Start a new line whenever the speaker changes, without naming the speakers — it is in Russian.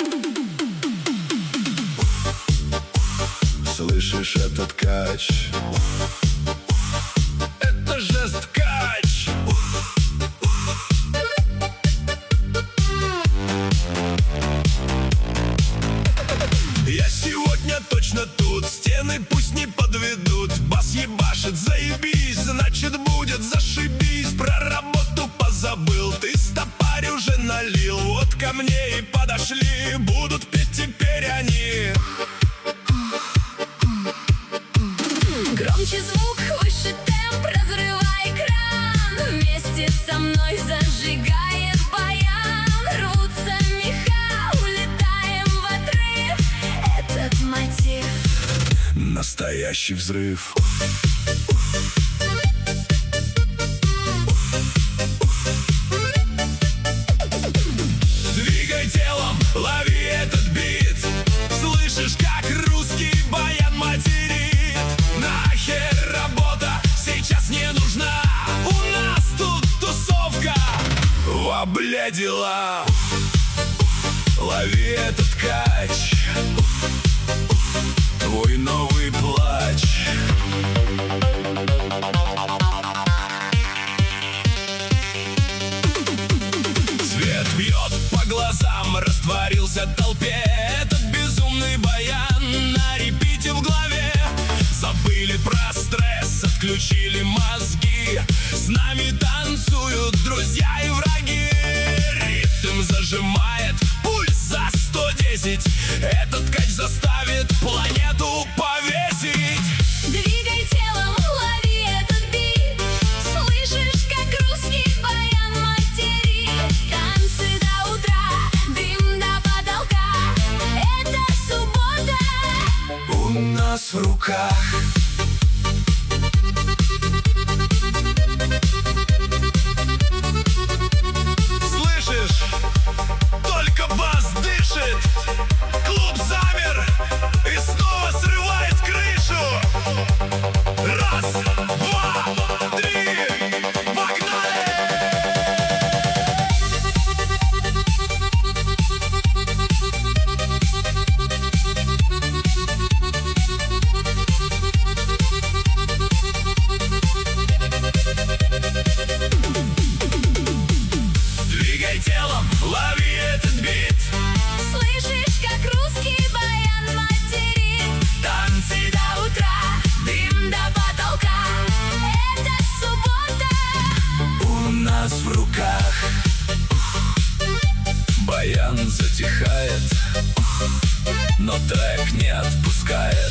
Слышишь этот кач? Это жест кач. Я сегодня точно тут, стены пусть не подведут. Бас ебашит, заебись, значит будет зашибись. Про работу позабыл, ты стопарь уже налил. Вот ко мне и подошли, будут петь теперь они.
Громче звук, выше темп, разрывай экран. Вместе со мной зажигает баян. Рвутся меха, улетаем в отрыв. Этот мотив —
настоящий взрыв. Двигай телом, лови этот бит. Слышишь, как русский баян материт? Нахер работа сейчас не нужна. У нас тут тусовка обледила. Лови этот кач, твой новый плач. Свет бьет по глазам, растворился в толпе. Этот безумный баян на репите в голове. Забыли про стресс, отключили мозги. С нами танцуют друзья и враги. Ритм зажимает, пульс за 110. Этот кач заставит планету повесить.
двигай телом, лови этот бит. Слышишь, как русский баян материт? Танцы до утра, дым до потолка. Это суббота
У нас в руках. Слышишь? Только бас дышит. Клуб замер и снова срывает крышу. Раз, два, три, погнали! Двигай телом, лови этот бит.
Слышишь, как русский баян материт?
Танцы
До утра, дым до потолка. Это суббота
у нас в руках. Баян затихает, но трек не отпускает.